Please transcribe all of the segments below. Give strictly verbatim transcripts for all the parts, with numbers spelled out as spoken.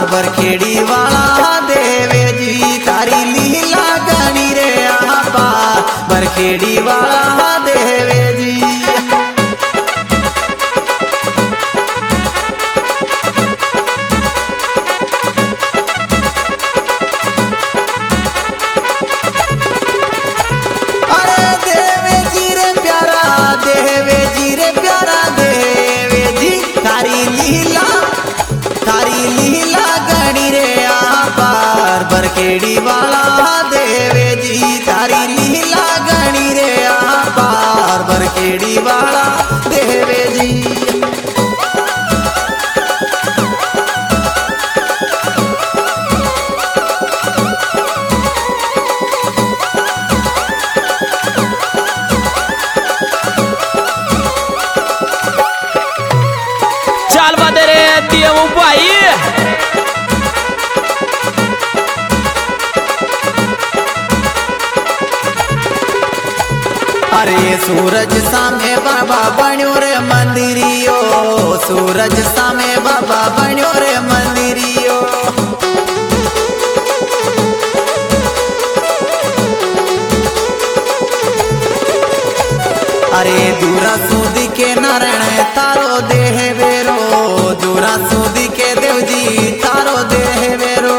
बरखेड़ी वाला देवे जी तारी लीला गणी रे आपा बरखेड़ी वाला देवे जी। अरे देवे जी रे प्यारा देवे जी रे प्यारा देवे जी तारी लीला तारी लीला गणी रे आपार बरखेड़ी वाला देवे जी तारी लीला गणी रे आपार बरखेड़ी वाला देवे जी। चाल बदे रे देव भाई अरे सूरज सामे बाबा बन्यो रे मंदिरियो सूरज सामे बाबा बन्यो रे मंदिरियो। अरे दूरा सूदी के नारायण तारो देह बेरो दूरा सूदी के देव जी तारो देह बेरो।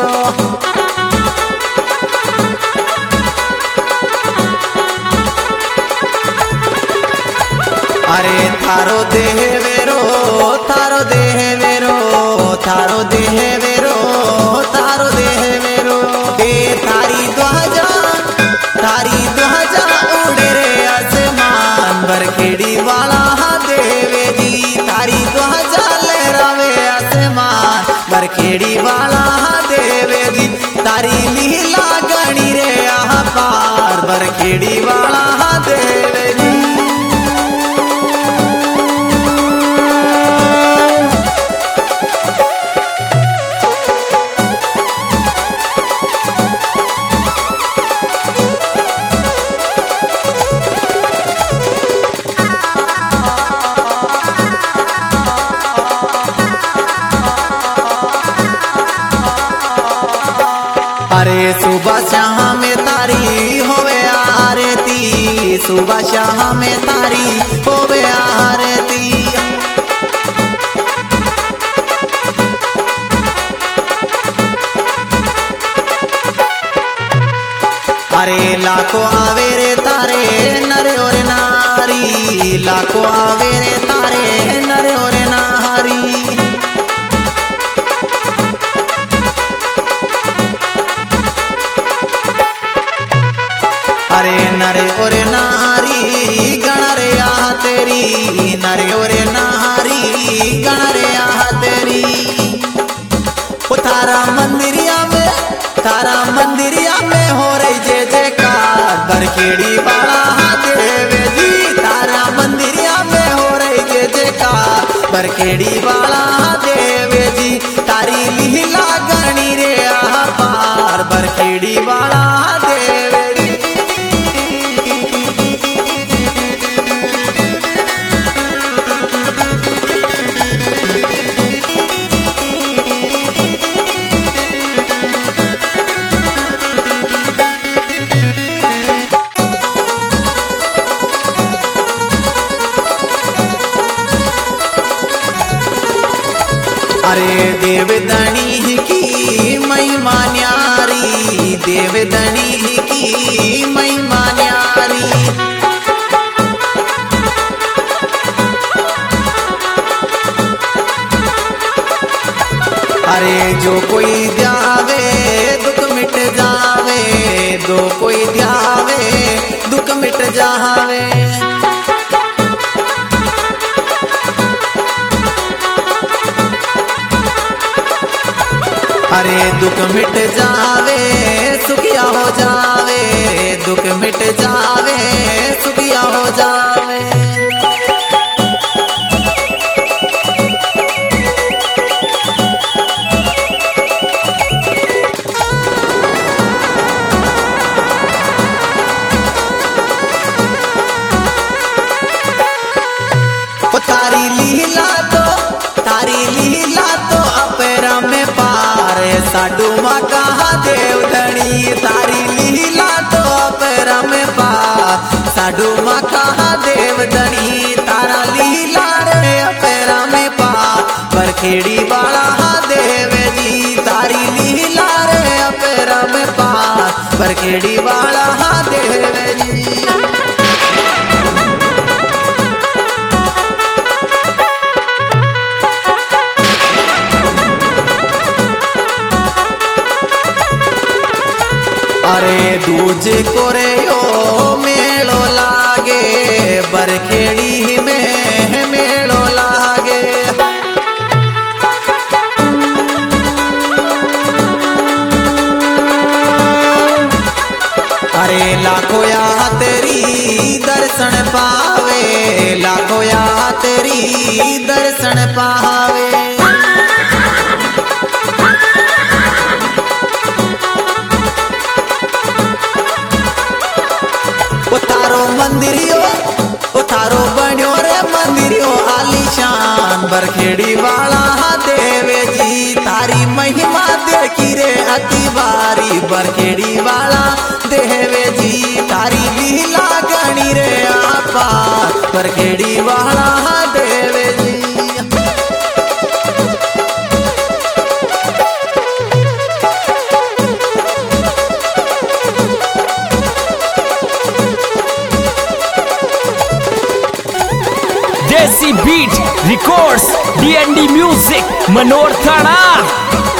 अरे थारो देह वेरो थारो देह वेरो थारो देह वेरो थारो देह वेरो ए थारी ध्वजा थारी ध्वजा उड़े रे आसमान बरखेड़ी वाला देवे जी तारी ध्वजा लहरावे आसमान बरखेड़ी वाला देवे जी तारी लीला गणी रे आहा पार बरखेड़ी वाला देवे जी। अरे सुबह शाम में तारी होवे आरती सुबह शाम में तारी होवे आरती। अरे लाखों आवे रे तारे नरे और नारी लाखों आवे रे तारे नरे और नारी। अरे नरे और नारी गण रे आह तेरी नरे और नारी गण रे आह तेरी। ओ तारा मंदिरिया में तारा मंदिरिया में हो रही जय जयकार बरखेड़ी वाला देवे जी तारा मंदिरिया में हो रही जय जयकार बरखेड़ी वाला देवे जी तारी लीला गणी रे आह पार बरखेड़ी वाला देवे जी। अरे देवदनी की महिमा न्यारी देवदनी की महिमा न्यारी। अरे जो कोई ध्यावे दुख मिट जावे जो कोई ध्यावे दुख मिट जावे। अरे दुख मिट जावे सुखिया हो जावे दुख मिट जावे सुखिया हो जावे। तारी लीला तो तारी लीला तो अपरा में पार महादेव धनी तारा लीला रे पैरा में पा बरखेड़ी वाला देव जी तारी लीला रे पैरा में पा बरखेड़ी वाला देव जी। अरे दूजे कोरे यो मेलो लागे बरखेड़ी में मेलो लागे। अरे लाखों या तेरी दर्शन पावे लाखों या तेरी दर्शन पावे। उतारो मंदिरियो उतारो बन्यो रे मंदिरियो आलीशान बरखेड़ी वाला देव जी तारी महिमा देखी रे अति बारी बरखेड़ी वाला देव जी तारी लीला गणी रे आपा बरखेड़ी वाला Dev ji. Desi beat records D N D music Manor थाना।